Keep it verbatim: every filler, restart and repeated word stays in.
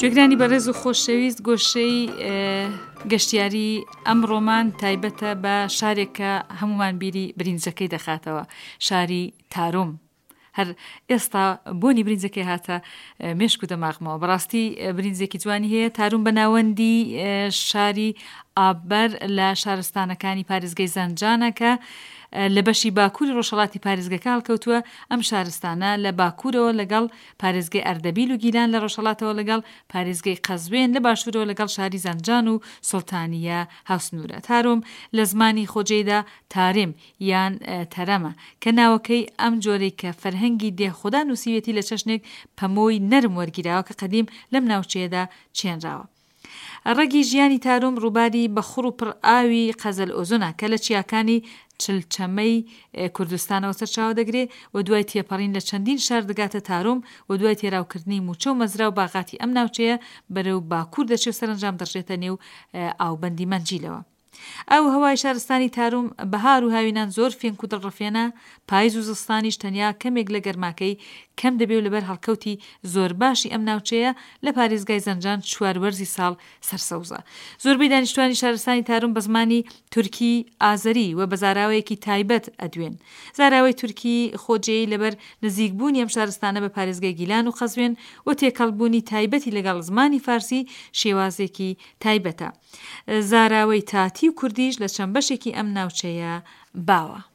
گوێگرانی بەڕێز و خۆشەویست، گۆشەی گەشتیاری ئەمڕۆمان تایبەتە بە شارێکە هەمومان بیری برینجەکەی دەخاتەوە، شاری تارۆم. هەر ئێستا بۆنی برینجەکەی هاتە مێشک و دەماغمەوە. بەڕاستی برینجێکی جوانی هەیە. تارۆم بە ناوەندی شاری ئاببەر لە شارستانەکانی پارێزگای زەنجانەکە لە بەشی باکووری ڕۆژهەڵاتی پارێزگەکە هەڵکەوتووە. ئەم شارستانە لە باکوورەوە لەگەڵ پارێزگای ئەردەبیل و گیلان لە ڕۆژهەڵاتەوە لەگەڵ پارێزگای قەزوێن لە باشوورەوە لەگەڵ شاری زەنجان و سوڵتانیە هاوسنوورە. تارۆم لە زمانی خۆجێیدا تارێم یان تەرەمە کە ناوەکەی ئەم جۆرەی کە فەرهەنگی دێخۆدا نووسیوێتی لە چەشنێک پەمۆی نەرم وەرگیراوە کە قەدیم لەم ناوچەیەدا چێنراوە. ڕەگی ژیانی تارۆم ڕووباری بەخوڕ و پڕ ئاوی قەزل ئۆزۆنە کە لە چیاکانی چلچەمەی کوردستانەوە سەرچاوە دەگرێت و دوای تێپەڕین لە چەندین شار دەگاتە تارۆم و دوای تێراوکردنی موچە و مەزرا و باغاتی ئەم ناوچەیە بەرەو باکوور دەچێت و سەرنجام دەڕژێتە نێو ئاوبەندی مەنجیلەوە. ئەو هەوای شارستانی تارۆم بەهار و هاوینان زۆر فێنک و دڵڕەفێنە، پاییز و زستانیش تەنیا کەمێک لە گەرماکەی کەم دەبێت و لەبەر هەڵکەوتی زۆر باشی ئەم ناوچەیە لە پارێزگای زەنجان چواروەرزی ساڵ سەرسەوزە. زۆربەی دانیشتوانی شارستانی تارۆم بە زمانی تورکی ئازەری و بە زاراوەیەکی تایبەت ئەدوێن. زاراوەی تورکی خۆجێی لەبەر نزیکبوونی ئەم شارستانە بە پارێزگای گیلان و قەزوێن و تێکەڵبوونی تایبەتی لەگەڵ زمانی فارسی شێوازێکی تایبەتە. زاراوەی تاتی و کوردیش لە چەند بەشێکی ئەم ناوچەیە باوە.